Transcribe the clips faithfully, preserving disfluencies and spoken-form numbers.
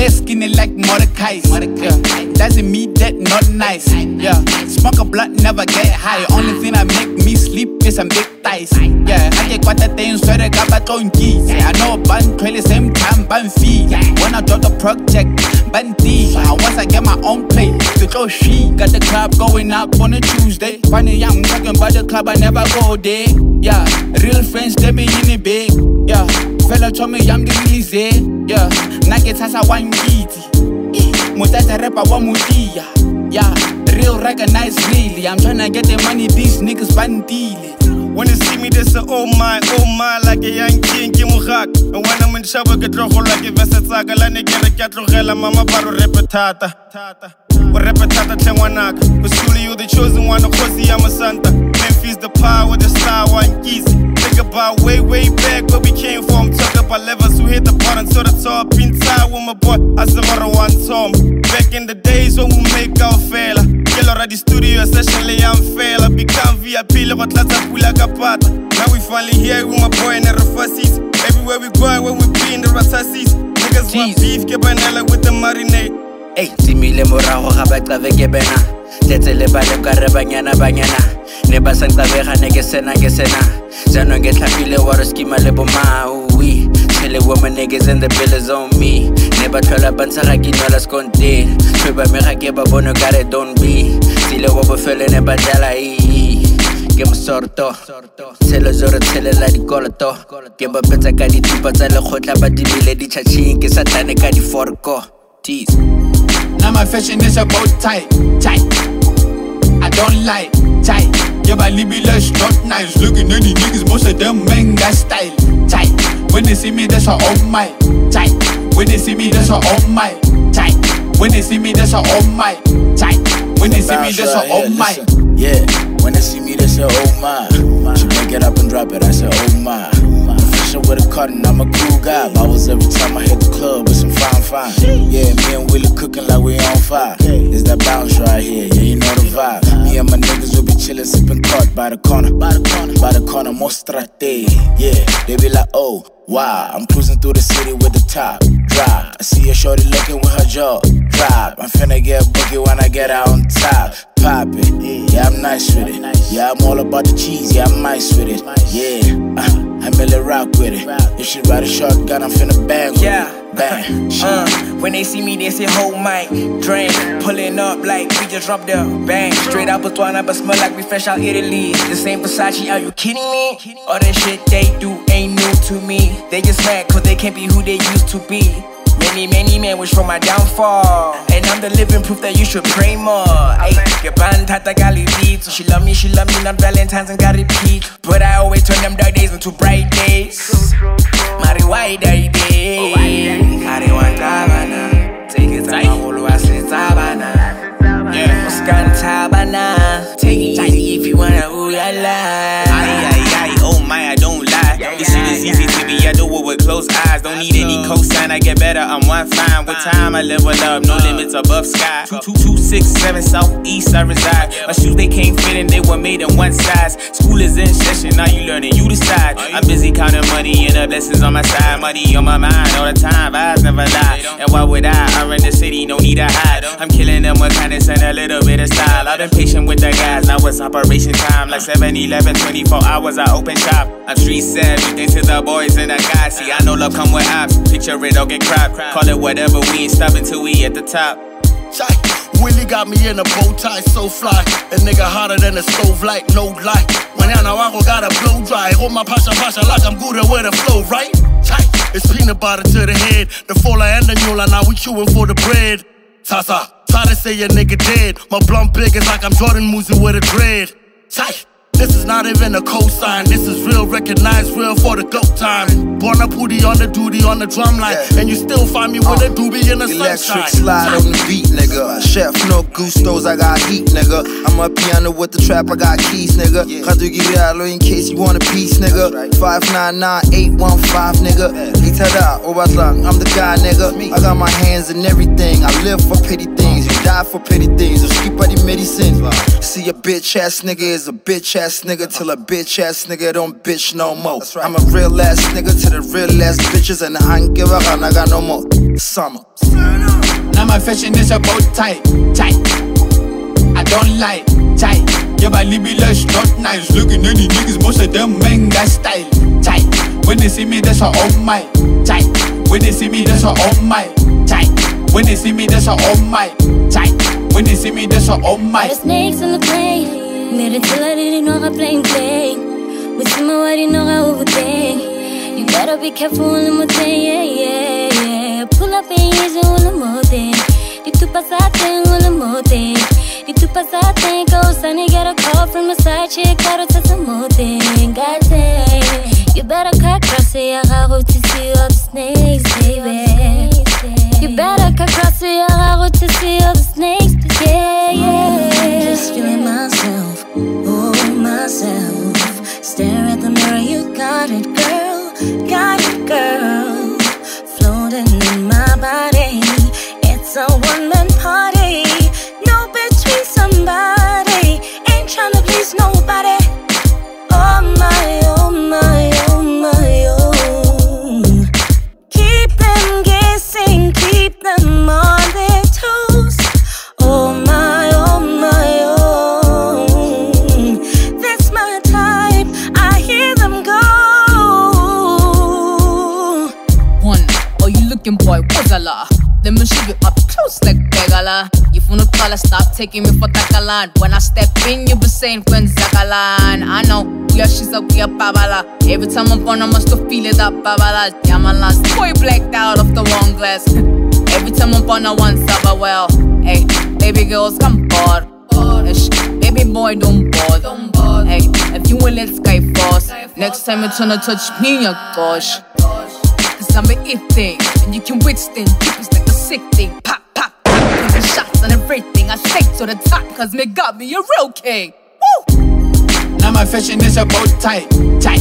less skinny like Mordecai. Yeah. Doesn't mean that not nice. Yeah. Smoke a blunt, never get high. Only thing that make me sleep is some big thighs. Yeah. I get quite a thing, so they got back on keys. I know bun trail the same time, bun fee. When I drop the project, bun D. Once I get my own plate, to go she got the club going up on a Tuesday. Funny, I'm talking about the club, I never go there. Yeah. Real friends, they be in it big. Yeah. Fella told me I'm the release. Yeah. Nuggets has a one beat. Mutata rapper one mutia. Yeah. Real recognize really. I'm tryna get the money, these niggas bandili. When you see me, they say, oh my, oh my, like a young king, Kimuhak. And when I'm in trouble, get rojo like a Vesataka, like a Catrogella, Mama Baro repetata. Or repetata Tewanaka. But surely you're the chosen one, of course, I'm a Santa. Memphis, the power, the star, one keys. Think about way, way back where we came from. Talk about levels who hit the bottom to the top. Inside with my boy, I said, one Tom. Back in the days when we make our fella. Kill already studio, especially I'm fail. I become V I P, but let's pull like a pat. Now we finally here with my boy in the Rafasis. Everywhere we go, when we be in the Rasasis. Niggas want beef, Kebanella with the marinade. Hey, see me le morago ga ba tla ke bena. Tetse le ba le ka re banyana banyana. Ne ba sa tlabega ne ke sena ke sena. Jano ke tlhapile wa re skima le bo ma. Oui, tell woman niggas in the bills on me. Ne ba tlhola ba ntsha ga ke nola skonte. Tshwe ba me ga ke ba bona ka re don't be. Sile wa bo fele ne ba dala e. Ke mo sorto. Tshelo zore tshele la dikoloto. Ke ba petsa ka ditupa tsa le khotla ba dibile di tšhatšhing ke satane ka di forko. Tease. Now my fashion is about tight, tight. I don't like tight. Yeah, but libelous not nice. Looking at the niggas, most of them men got style, tight. When they see me, that's a oh my, tight. When they see me, that's a oh my, tight. When they see me, that's a oh my, tight. When they see me, that's a oh my. Yeah, when they see me, that's a oh my. She make it up and drop it, I say oh my. With a cotton, I'm a cool guy. Bobbles every time I hit the club with some fine fine. Yeah, me and Willie cooking like we on fire. It's that bounce right here, yeah, you know the vibe. Me and my niggas will be chillin', sippin' cart by the corner, by the corner, by the corner, mostrate. Yeah, they be like, oh, wow. I'm cruising through the city with the top drop. I see a shorty looking with her jaw drop. I'm finna get boogie when I get out on top. Pop it, yeah, I'm nice with it. Yeah, I'm all about the cheese, yeah, I'm nice with it. Yeah, uh, I really rock with it. If she ride a shotgun, I'm finna bang with yeah. it. Bang. Uh, when they see me, they say, hold my drink. Pulling up like we just dropped the bang. Straight out Botswana, but smell like we fresh out Italy. The same Versace, are you kidding me? All the shit they do ain't new to me. They just mad cause they can't be who they used to be. Many, many men wish for my downfall. And I'm the living proof that you should pray more. Ay, get banned, tata gali beat. So she love me, she love me, not Valentine's and got repeat. But I always turn them dark days into bright days. Mari white day day. Kari wan tabana. Take it time, holo asli tabana. Yeah, Muskan tabana. Take it easy if you wanna ooh la la. Ay, ay, ay, oh my, I don't lie. This shit is easy to me, I do it with closed eyes. Don't need any cosign, I get better, I'm one fine. With time, I level up, no limits above sky. Two, two, two, six, seven, southeast, I reside. My shoes, they can't fit and they were made in one size. School is in session, now you learning, you decide. I'm busy counting money and the blessings on my side. Money on my mind all the time, vibes never lie. And why would I? I run the city, no need to hide. I'm killing them with kindness and a little bit of style. I've been patient with the guys, now it's operation time. Like seven eleven, twenty-four hours, I open shop. I'm street savvy, thanks to the boys and the guys. See, I know love come with apps. Picture it, don't get crap. Call it whatever, we ain't stopping till we at the top. Willie got me in a bow tie, so fly. A nigga hotter than a stove light, no lie. Mañana abajo got a blow dry. Hold my pasha pasha like I'm good at where the flow, right? Tight. It's peanut butter to the head. The fola and the mula, now we chewing for the bread. Tata, try to say a nigga dead. My blunt big is like I'm Jordan Muzi with a dread. Tight. This is not even a cosign. This is real, recognized real for the GOAT time. Born a pooty on the duty on the drum line, yeah. And you still find me with uh, a doobie in the electric sunshine. Slide on the beat, nigga. Chef, no gustos, I got heat, nigga. I'm a piano with the trap, I got keys, nigga. Yeah. In case you want a piece, nigga. Right. five nine nine eight one five, nigga. Yeah. tada, Obatlang, I'm the guy, nigga. I got my hands in everything. I live for petty things, you die for petty things. So keep the medicine. See a bitch ass nigga is a bitch ass nigga till a bitch ass nigga don't bitch no more. I'm a real ass nigga to the real ass bitches, and I ain't give a gun, I got no more. Summer. Now my fashion is about tight, tight. I don't like tight. Yeah, my libby-lush, not nice. Looking at the niggas, most of them men got style. Tight. When they see me, that's a oh my. Tight. When they see me, that's a oh my. Tight. When they see me, that's a oh my. Tight. When they see me, that's a oh my. The snakes on the plane. Made it till I didn't know I'm playing playing. With some I didn't know I overthink. You better be careful on the motel, yeah, yeah, yeah. Pull up and easy on the motel. Di tu pasate on the motel. Di tu pasate, go sunny, get a call from a side chick, gotta tell some more thing. Goddamn, you better cut across the yard to see all the snakes, baby. You better cut across the yard to see all the snakes, yeah, yeah. Just feeling myself, oh myself. Stare at the mirror, you got it, girl, got it, girl. Floating in my body, it's a one-man party. No between somebody, ain't tryna please nobody. Oh my, oh my, oh my, oh. Keep them guessing, keep them on their toes. Oh my, oh my, oh. That's my type, I hear them go. One, oh you looking boy, what's a la? Let me show you up close like Begala. If you no color, stop taking me for Takalan. When I step in, you be saying when Zakalan. I know, we are she's up, we are Babala. Every time I'm born, I must have feel it up, Babala. Yeah, my last boy blacked out of the one glass. Every time I'm born, I want Saba well. Hey, baby girls, come bored. Baby boy, don't bother. Hey, if you will, let's sky force. Next time it's gonna touch me, oh gosh. Cause I'm an it thing, and you can withstand. It's like a sick thing. Pop, pop, pop. Taking shots and everything. I stay to the top, cause me got me a real king. Woo! Now my fashion is about tight, tight.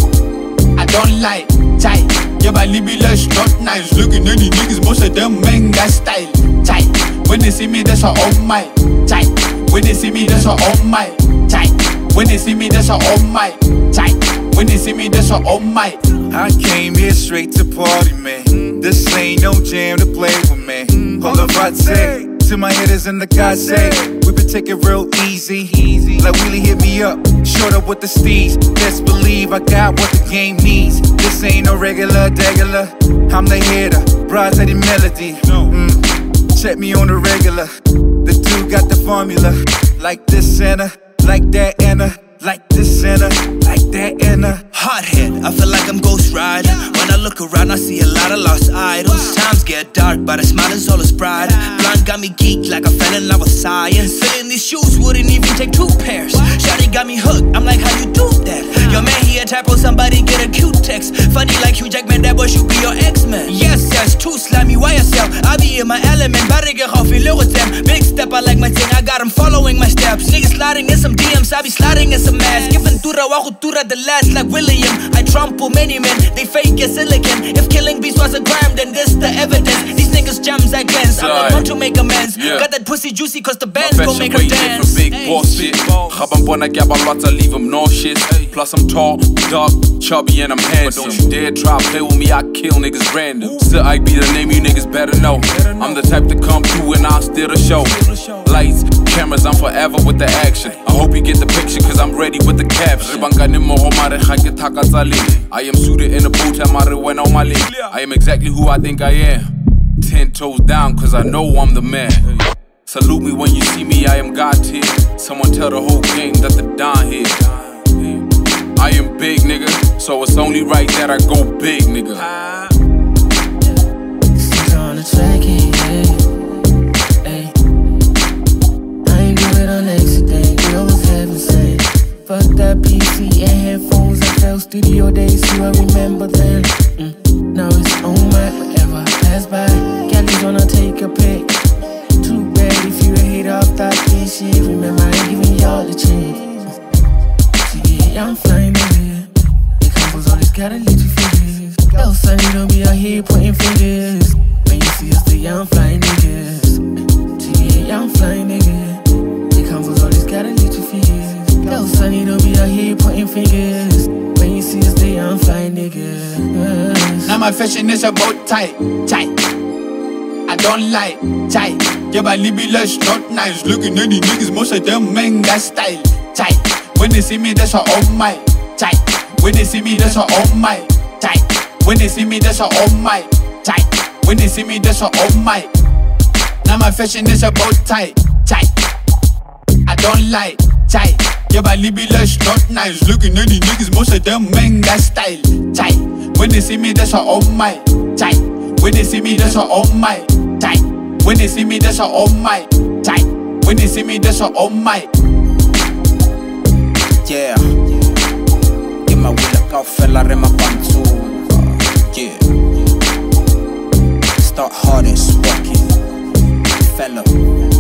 I don't like tight. Yeah, my libby-lush, not nice. Looking at the niggas, most of them men got style. Tight. When they see me, that's a oh my. Tight. When they see me, that's a oh my. Tight. When they see me, that's a oh my. Tight. When they see me, that's a oh my. I came here straight to party, man. This ain't no jam to play with, man. Hold up, I say to my hitters in the God say, we been taking real easy, easy. Like Willie hit me up, short up with the steez. Best believe I got what the game needs. This ain't no regular degular. I'm the hitter, bras at the melody. Mm. Check me on the regular. The dude got the formula. Like this Anna, like that Anna. Like this Anna, like that Anna. Hothead, I feel like I'm Ghost Rider. When I look around, I see a lot of lost idols. Times get dark, but a smile is always brighter. Blonde got me geeked like I fell in love with science. Filling these shoes wouldn't even take two pairs. Shawty got me hooked, I'm like, how you do that? Your man, he a typo, somebody get a cute text. Funny like Hugh Jackman, that boy should be your X-Men. Yes, yes, too slimy, why yourself? I be in my element, better get off in with them. Big step, I like my thing, I got him following my steps. Niggas sliding in some D Ms, I be sliding in some ass. Giving tura, wahu tura, the last like William. I trample many men, they fake as silicon. If killing bees was a crime, then this the evidence. These niggas jams against, I'm not one to make amends. Yeah. Got that pussy juicy cause the band's gon' make her dance. Big boss shit. Gabambona gabalata, leave him no shit. Plus I'm tall, dark, chubby, and I'm handsome. But don't you dare try play with me, I kill niggas random. Still I be the name you niggas better know. I'm the type to come through and I'll steal the show. Lights, cameras, I'm forever with the action. I hope you get the picture cause I'm ready with the caption. I am suited in a boot, I am exactly who I think I am. Ten toes down cause I know I'm the man. Salute me when you see me, I am God tier. Someone tell the whole game that the Don here. I am big, nigga, so it's only right that I go big, nigga. She's on the track, yeah, hey. I ain't do it on accident, you know what's heaven saying. Fuck that P C and headphones, I felt studio days, so I remember then. Mm. Now it's on my whatever pass by. Kelly's gonna take a pic. Too bad if you hate off that piece, shit. Remember I ain't giving y'all the chance. So yeah, I'm flying over here. The couples always gotta let you feel it. Yo, Sonny, don't be out here pointing fingers. When you see us, the young flying niggas. G, young flying nigga. They come with all these catalytic figures. Yo, Sonny, don't be out here pointing fingers. When you see us, the young flying niggas. Now my fashion is about tight, tight. I don't like tight. Yeah, my libby not nice. Looking at the niggas, most of them men got style. Tight. When they see me, that's a oh my. Tight. When they see me, that's a oh my. Tight. When they see me, that's a oh my. Tight. When they see me, that's a oh my. Now my fashion is about tight, tight. I don't like tight. Yeah, my libby not nice. Looking at the niggas, most of them men got style. Tight. When they see me, that's a oh my. Tight. When they see me, that's a oh my. Tight. When they see me, that's a oh my. Tight. When they see me, that's a oh my. Yeah. Give my wheel a cow fella in my bantu. Yeah. Start hardest walking. Fella.